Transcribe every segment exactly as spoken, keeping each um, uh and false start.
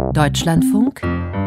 Deutschlandfunk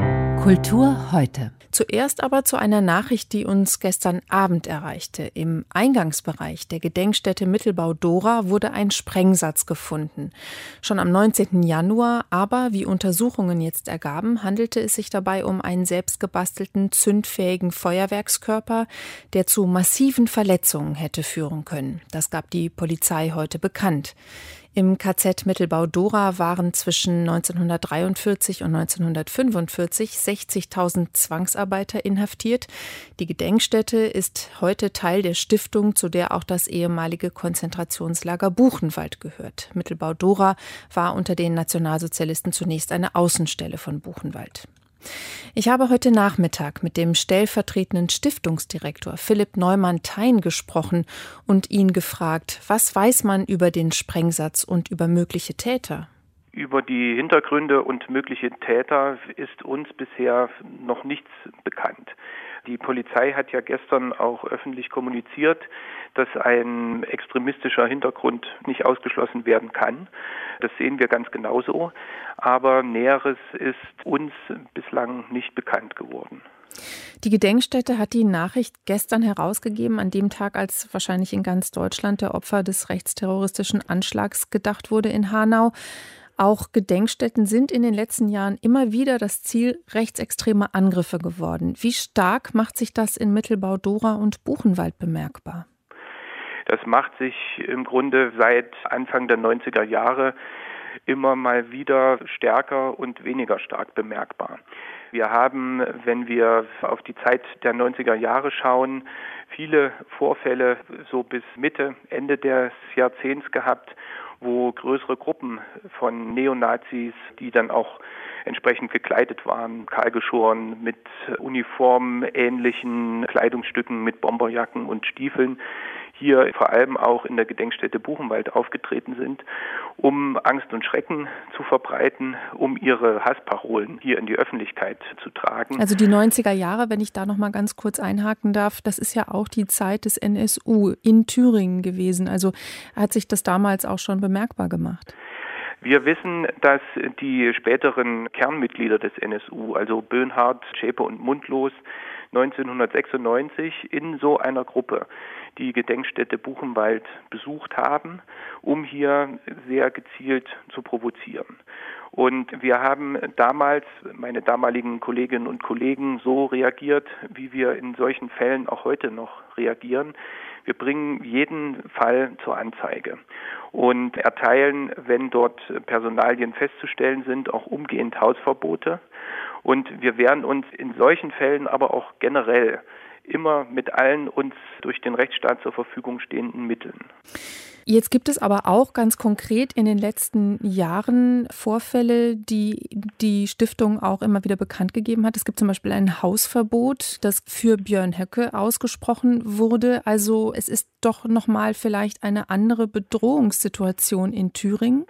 Kultur heute. Zuerst aber zu einer Nachricht, die uns gestern Abend erreichte. Im Eingangsbereich der Gedenkstätte Mittelbau-Dora wurde ein Sprengsatz gefunden. Schon am neunzehnten Januar, aber wie Untersuchungen jetzt ergaben, handelte es sich dabei um einen selbstgebastelten, zündfähigen Feuerwerkskörper, der zu massiven Verletzungen hätte führen können. Das gab die Polizei heute bekannt. Im K Z Mittelbau-Dora waren zwischen neunzehnhundertdreiundvierzig und neunzehnhundertfünfundvierzig sechzigtausend Zwangsarbeiter inhaftiert. Die Gedenkstätte ist heute Teil der Stiftung, zu der auch das ehemalige Konzentrationslager Buchenwald gehört. Mittelbau-Dora war unter den Nationalsozialisten zunächst eine Außenstelle von Buchenwald. Ich habe heute Nachmittag mit dem stellvertretenden Stiftungsdirektor Philipp Neumann-Thein gesprochen und ihn gefragt, was weiß man über den Sprengsatz und über mögliche Täter? Über die Hintergründe und mögliche Täter ist uns bisher noch nichts bekannt. Die Polizei hat ja gestern auch öffentlich kommuniziert, dass ein extremistischer Hintergrund nicht ausgeschlossen werden kann. Das sehen wir ganz genauso. Aber Näheres ist uns bislang nicht bekannt geworden. Die Gedenkstätte hat die Nachricht gestern herausgegeben, an dem Tag, als wahrscheinlich in ganz Deutschland der Opfer des rechtsterroristischen Anschlags gedacht wurde in Hanau. Auch Gedenkstätten sind in den letzten Jahren immer wieder das Ziel rechtsextremer Angriffe geworden. Wie stark macht sich das in Mittelbau-Dora und Buchenwald bemerkbar? Das macht sich im Grunde seit Anfang der neunziger Jahre immer mal wieder stärker und weniger stark bemerkbar. Wir haben, wenn wir auf die Zeit der neunziger Jahre schauen, viele Vorfälle so bis Mitte, Ende des Jahrzehnts gehabt, wo größere Gruppen von Neonazis, die dann auch entsprechend gekleidet waren, kahlgeschoren, mit uniformähnlichen Kleidungsstücken, mit Bomberjacken und Stiefeln, hier vor allem auch in der Gedenkstätte Buchenwald aufgetreten sind, um Angst und Schrecken zu verbreiten, um ihre Hassparolen hier in die Öffentlichkeit zu tragen. Also die neunziger Jahre, wenn ich da noch mal ganz kurz einhaken darf, das ist ja auch die Zeit des N S U in Thüringen gewesen. Also hat sich das damals auch schon bemerkbar gemacht? Wir wissen, dass die späteren Kernmitglieder des N S U, also Böhnhardt, Zschäpe und Mundlos, neunzehnhundertsechsundneunzig in so einer Gruppe die Gedenkstätte Buchenwald besucht haben, um hier sehr gezielt zu provozieren. Und wir haben damals, meine damaligen Kolleginnen und Kollegen, so reagiert, wie wir in solchen Fällen auch heute noch reagieren. Wir bringen jeden Fall zur Anzeige und erteilen, wenn dort Personalien festzustellen sind, auch umgehend Hausverbote. Und wir wehren uns in solchen Fällen aber auch generell immer mit allen uns durch den Rechtsstaat zur Verfügung stehenden Mitteln. Jetzt gibt es aber auch ganz konkret in den letzten Jahren Vorfälle, die die Stiftung auch immer wieder bekannt gegeben hat. Es gibt zum Beispiel ein Hausverbot, das für Björn Höcke ausgesprochen wurde. Also es ist doch nochmal vielleicht eine andere Bedrohungssituation in Thüringen.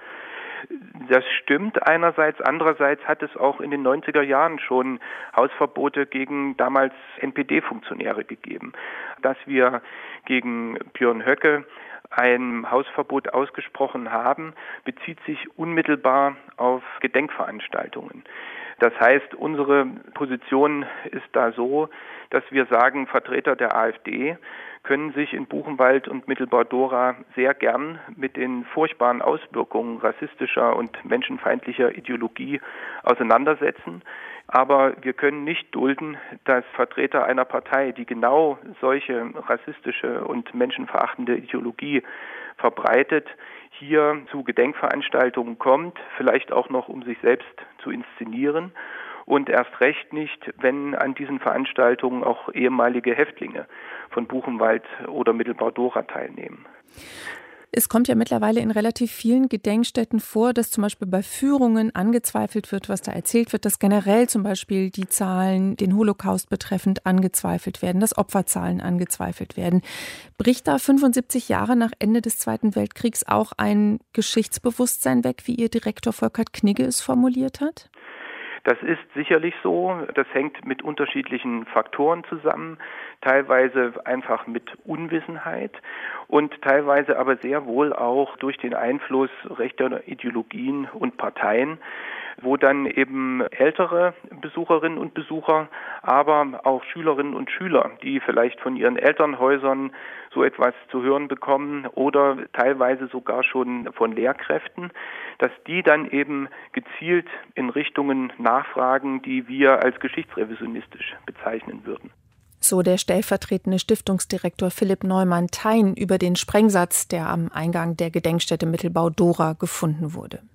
Das stimmt einerseits, andererseits hat es auch in den neunziger Jahren schon Hausverbote gegen damals N P D-Funktionäre gegeben. Dass wir gegen Björn Höcke ein Hausverbot ausgesprochen haben, bezieht sich unmittelbar auf Gedenkveranstaltungen. Das heißt, unsere Position ist da so, dass wir sagen, Vertreter der AfD können sich in Buchenwald und Mittelbau-Dora sehr gern mit den furchtbaren Auswirkungen rassistischer und menschenfeindlicher Ideologie auseinandersetzen. Aber wir können nicht dulden, dass Vertreter einer Partei, die genau solche rassistische und menschenverachtende Ideologie verbreitet, hier zu Gedenkveranstaltungen kommt, vielleicht auch noch, um sich selbst zu inszenieren. Und erst recht nicht, wenn an diesen Veranstaltungen auch ehemalige Häftlinge von Buchenwald oder Mittelbau-Dora teilnehmen. Es kommt ja mittlerweile in relativ vielen Gedenkstätten vor, dass zum Beispiel bei Führungen angezweifelt wird, was da erzählt wird, dass generell zum Beispiel die Zahlen den Holocaust betreffend angezweifelt werden, dass Opferzahlen angezweifelt werden. Bricht da fünfundsiebzig Jahre nach Ende des Zweiten Weltkriegs auch ein Geschichtsbewusstsein weg, wie Ihr Direktor Volkert Knigge es formuliert hat? Das ist sicherlich so. Das hängt mit unterschiedlichen Faktoren zusammen, teilweise einfach mit Unwissenheit und teilweise aber sehr wohl auch durch den Einfluss rechter Ideologien und Parteien. wo dann eben ältere Besucherinnen und Besucher, aber auch Schülerinnen und Schüler, die vielleicht von ihren Elternhäusern so etwas zu hören bekommen oder teilweise sogar schon von Lehrkräften, dass die dann eben gezielt in Richtungen nachfragen, die wir als geschichtsrevisionistisch bezeichnen würden. So der stellvertretende Stiftungsdirektor Philipp Neumann-Thein über den Sprengsatz, der am Eingang der Gedenkstätte Mittelbau Dora gefunden wurde.